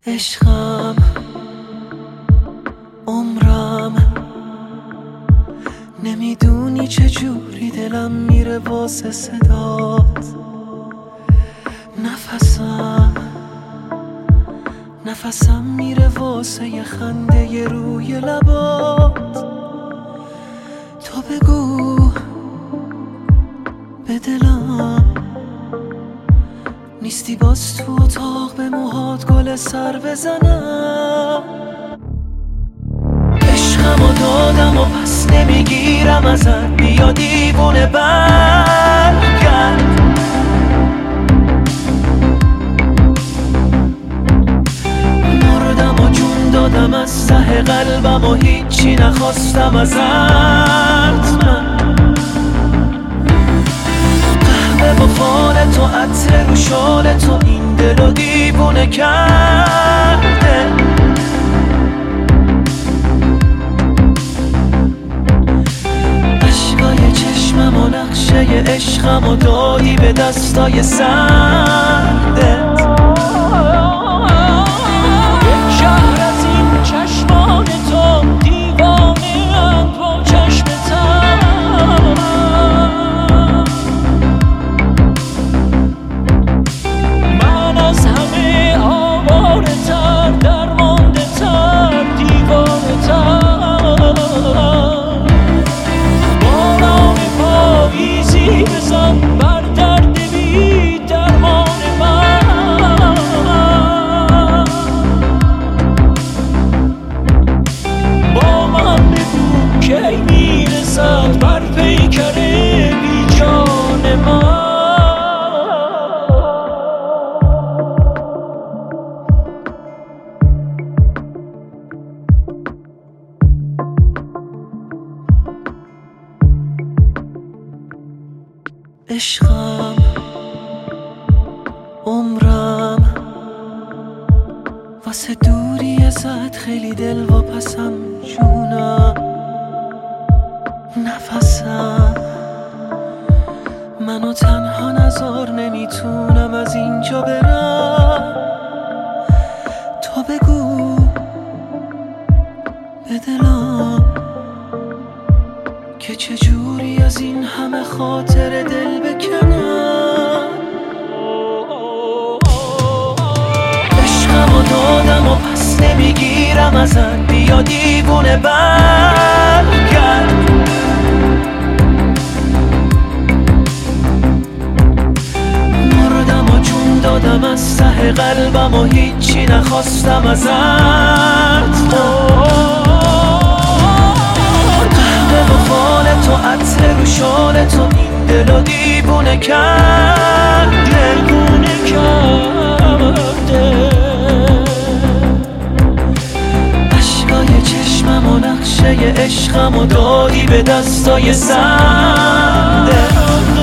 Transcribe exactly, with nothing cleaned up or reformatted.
عشقم عمرم، نمیدونی چجوری دلم میره واسه صدات. نفسم نفسم میره واسه یه خنده ی روی لبات. تو بگو به دلم نیستی باز تو اتاق به موهات گل سر بزنم. عشقمو دادم و پس نمیگیرم ازت، بیا دیوونه برگرد. مردم و جون دادم از ته قلبم و هیچی نخواستم ازت. من قهوه با فال تو، عطر رو شال تو، این دلو دیوونه کرده. عشقای چشمم و نقشه عشقم و دادی به دستای سردت. یک شهر از این چشمان تو، دیوانه ام با چشمتم. من از همه آواره تر، درمانده تر، دیوانه تر. باران پاییزی بزن بر درد بی درمان من. با من بگو کی میرسد بر پیکر بی جان من. عشقم عمرم، واسه دوری ازت خیلی دل واپسم جونم. نفسم منو تنها نذار، نمیتونم از اینجا برم. تو بگو به دلم که چجوری از این همه خاطر دل بکنم. عشقمو دادم و پس نمیگیرم ازت، بیا دیوونه برگرد. مردم و جون دادم از ته قلبم و هیچی نخواستم ازت. قهوه و فال تو، عطر رو شال تو، این دلو دیوونه کرد. دیوونه کرده. عشقای چشمم و نقشه عشقم و دادی به دستای سردت.